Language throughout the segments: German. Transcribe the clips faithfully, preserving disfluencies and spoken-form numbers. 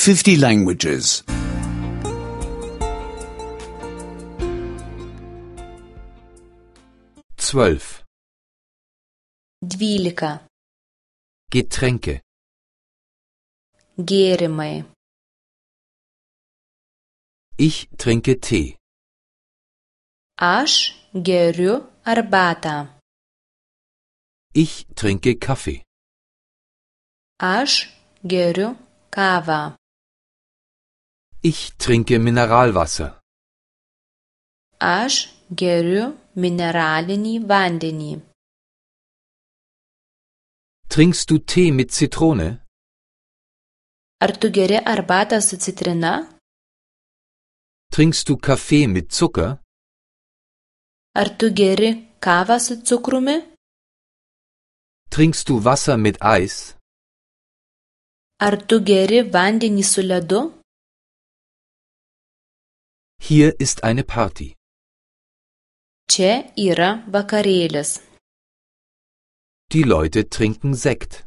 fifty languages. Zwölf. Dvylika. Getränke. Gėrimai. Ich trinke Tee. Aš geriu arbatą. Ich trinke Kaffee. Aš geriu kavą. Ich trinke Mineralwasser. Aš geriu mineralinį vandenį. Trinkst du Tee mit Zitrone? Ar tu geri arbatą su citrina? Trinkst du Kaffee mit Zucker? Ar tu geri kavą su cukrumi? Trinkst du Wasser mit Eis? Ar tu geri vandenį su ledu? Hier ist eine Party. Čia yra vakarėlis. Die Leute trinken Sekt.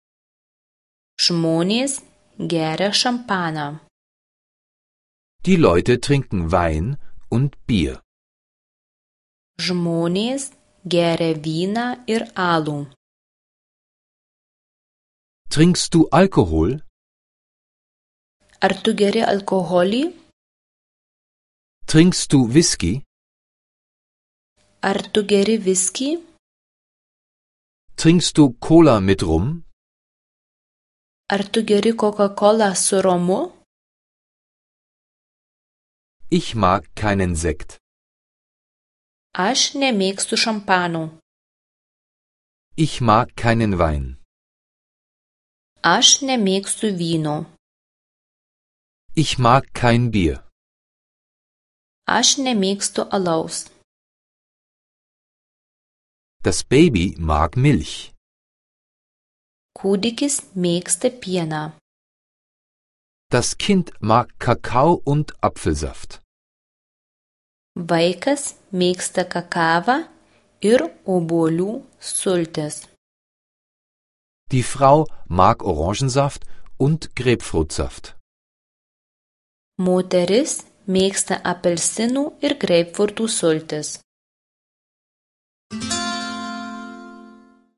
Žmonės geria šampaną. Die Leute trinken Wein und Bier. Žmonės geria vyną ir alų. Trinkst du Alkohol? Ar tu geri alkoholį? Trinkst du Whisky? Ar tu geri viskį? Trinkst du Cola mit Rum? Ar tu geri Coca-Cola su romu? Ich mag keinen Sekt. Aš nemėgstu šampano. Ich mag keinen Wein. Aš nemėgstu vyno. Ich mag kein Bier. Aš nemėgstu alaus. Das Baby mag Milch. Kūdikis mėgsta pieną. Das Kind mag Kakao und Apfelsaft. Vaikas mėgsta kakavą ir obuolių sultis. Die Frau mag Orangensaft und Grapefruitsaft. Moteris mėgsta apelsinų ir greipfrutų sultis.